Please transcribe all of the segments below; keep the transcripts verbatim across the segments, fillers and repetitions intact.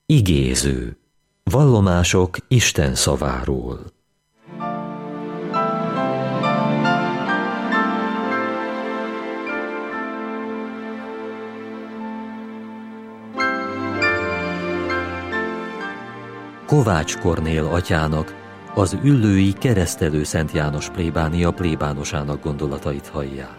Igéző. Vallomások Isten szaváról. Kovács Kornél atyának, az üllői Keresztelő Szent János plébánia plébánosának gondolatait hallják.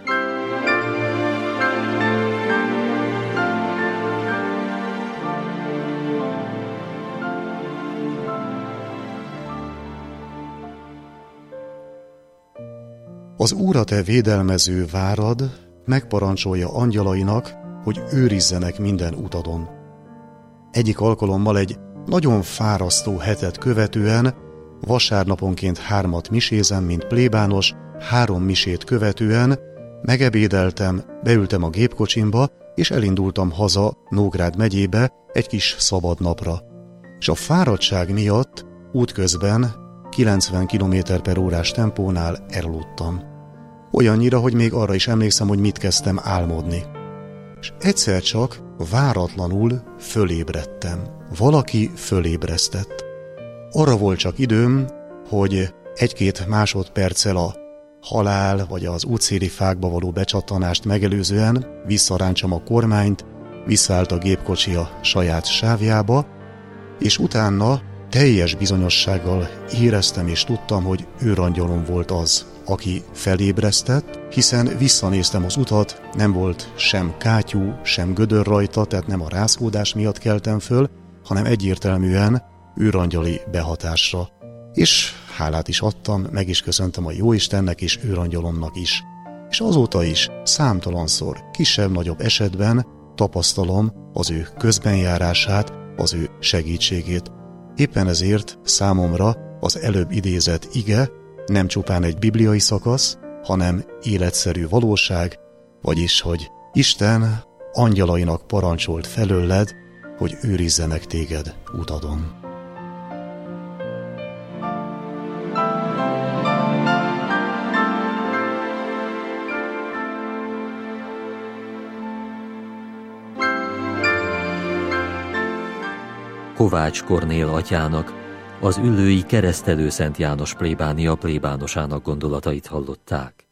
Az Úr a te védelmező várad megparancsolja angyalainak, hogy őrizzenek minden utadon. Egyik alkalommal egy nagyon fárasztó hetet követően vasárnaponként hármat misézem, mint plébános, három misét követően megebédeltem, beültem a gépkocsimba, és elindultam haza Nógrád megyébe egy kis szabad napra. És a fáradtság miatt útközben kilencven kilométer per órás tempónál elaludtam. Olyannyira, hogy még arra is emlékszem, hogy mit kezdtem álmodni. És egyszer csak váratlanul fölébredtem. Valaki fölébresztett. Arra volt csak időm, hogy egy-két másodperccel a halál vagy az útszéli fákba való becsattanást megelőzően visszaráncsam a kormányt, visszaállt a gépkocsi a saját sávjába, és utána teljes bizonyossággal éreztem és tudtam, hogy őrangyalom volt az, aki felébresztett, hiszen visszanéztem az utat, nem volt sem kátyú, sem gödör rajta, tehát nem a rázkódás miatt keltem föl, hanem egyértelműen őrangyali behatásra. És hálát is adtam, meg is köszöntem a Jóistennek és őrangyalomnak is. És azóta is számtalanszor, kisebb-nagyobb esetben tapasztalom az ő közbenjárását, az ő segítségét. Éppen ezért számomra az előbb idézett ige nem csupán egy bibliai szakasz, hanem életszerű valóság, vagyis, hogy Isten angyalainak parancsolt felőled, hogy őrizzenek téged utadon. Kovács Kornél atyának, az üllői Keresztelő Szent János plébánia plébánosának gondolatait hallották.